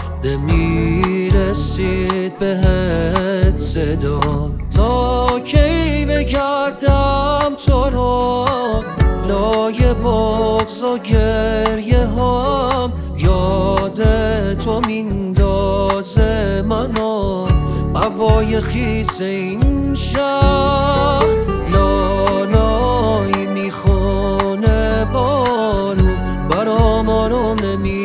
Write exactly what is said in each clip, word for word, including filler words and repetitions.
نمیرسید بهت صدا، تا کی بگردم تو را لای بغض و گریه هام. یاد تو میندازه منو هوای خیس این شهر، لالایی میخونه بارون برام آروم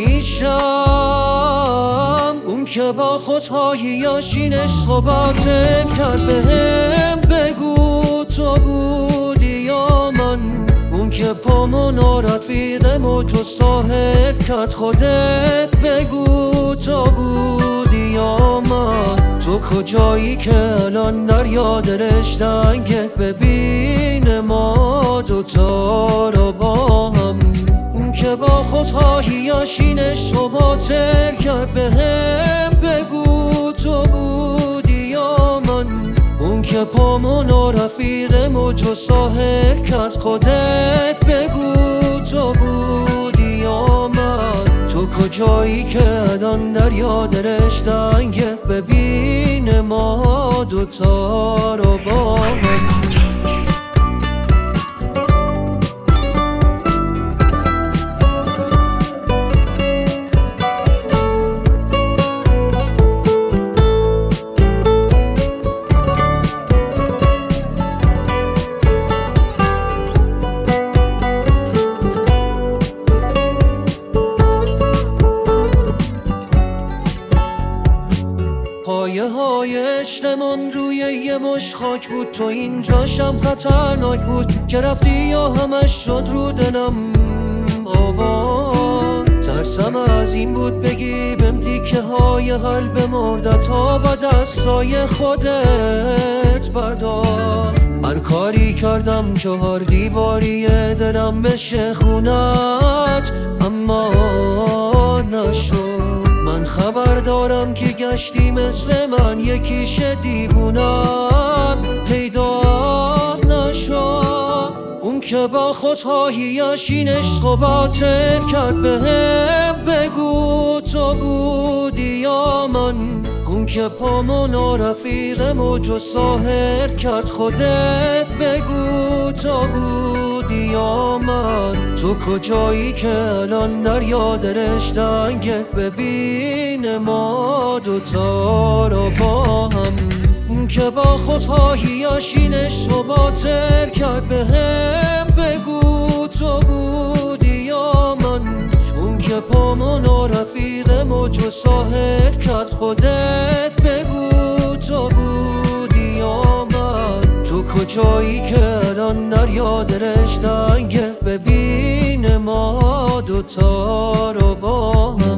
نمیشم. اون که با خودهایی عشق صحبت کرد بهم بگو تو بودی یا من. اون که پامون رفیقم و تو ساحل کرد خودت بگو تو بودی یا من. تو کجایی که الان دریا دلش تنگه، ببین ما دوتا رو با هم. اون که با خودهایی عشق صحبت کرد بهم بگو تو بودی یا من. اون که پامون رفیقم و تو ساحل کرد خودت بگو تو بودی یا من. تو کجایی که الان دریا دلش تنگه، ببین ما دوتا رو با هم. پایه های عشقمون روی یه مش خاک بود، تو اینجاشم خطرناک بود که رفتی یا همش شد رو دلم آوا. ترسم از این بود بگی بهم تیکه های قلب مرده تا با دستای خودت بردار. هر کاری کردم که هر دیواری دلم بشه خونت، اما نشد. من خبر دارم که گشتی مثل من یکیش دیوونم پیدا نشد. اون که با خودهایی عشق صحبت کرد بهم بگو تو بودی یا من. اون که پامون رفیقم و جو ساحل کرد خودت بگو تو بودی یا من. تو کجایی که الان دریا دلش تنگه، ببین ما دوتا رو با هم. اون که با خودهایی عشق صحبت کرد بهم بگو تو بودی یا من. اون که پامون رفیقم و جو ساحل کرد خودت بگو تو بودی یا من. تو کجایی که الان دریا دلش تنگه، ببین ما دوتا رو با هم.